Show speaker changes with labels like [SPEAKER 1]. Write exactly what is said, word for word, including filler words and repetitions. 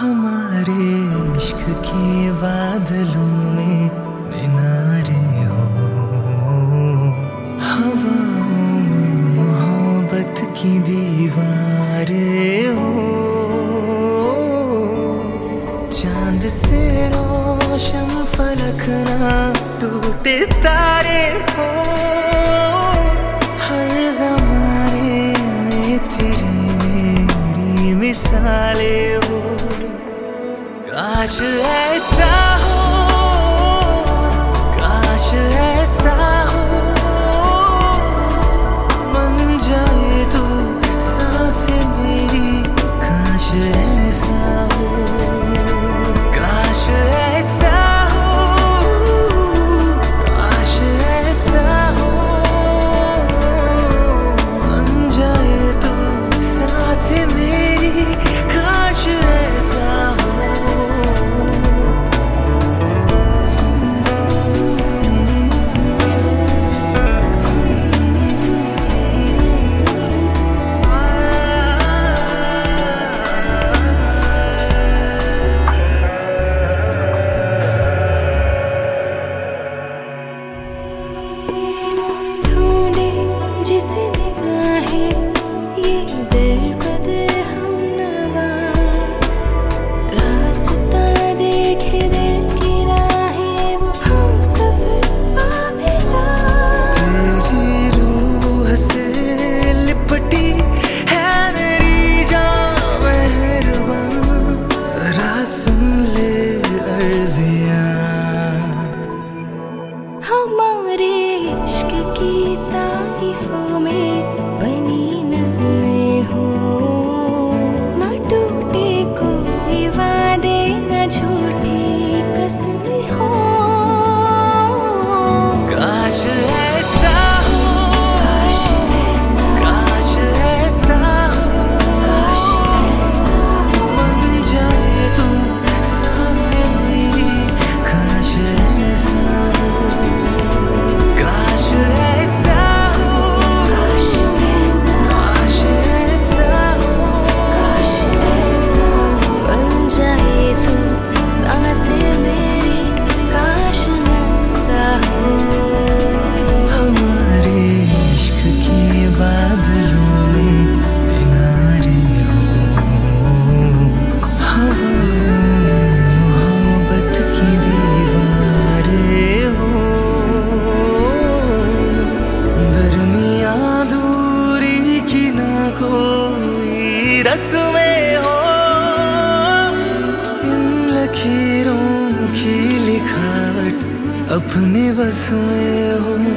[SPEAKER 1] हमारे इश्क के बादलों में मीनारे हो, हवाओं में मोहब्बत की दीवारें हो, चांद से रोशन फलक ना टूटे तारे हो, हर ज़माने में तेरी मेरी मिसालें हो। काश ऐसा हो, काश ऐसा हो, बन जाए तू सांसें मेरी, काश ऐसा हो, काश ऐसा हो, काश ऐसा हो, बन जाए तू सांसें मेरी, काश ऐसा हो।
[SPEAKER 2] जिसे निगाहें ये दर बदर हम नवा, रास्ता देखे दिल की राहें वो हम सफर पामिला।
[SPEAKER 1] तेरी रूह से लिपटी है मेरी जान मेहरबान, जरा सुन ले अर्ज़ियां।
[SPEAKER 2] हमारे इश्क की तारीफों में बनी नज़्में हो, ना टूटे कोई वादे, ना झूठी कसमें हो।
[SPEAKER 1] काश ऐसा हो,
[SPEAKER 2] काश ऐसा,
[SPEAKER 1] काश ऐसा हो,
[SPEAKER 2] काश ऐसा हो,
[SPEAKER 1] बन जाए तू सांसें मेरी, काश ऐसा हो, काश ऐसा हो,
[SPEAKER 2] काश ऐसा,
[SPEAKER 1] काश ऐसा हो,
[SPEAKER 2] काश ऐसा हो, बन जाए तू सांसें मेरी, काश ऐसा हो।
[SPEAKER 1] हमारे इश्क के बादलों में मीनारे हो, हवाओं में मोहब्बत की दीवारें हो, दरमियां दूरी की ना कोई रस्में हो, इन लकीरों की लिखावट अपने बस में हो।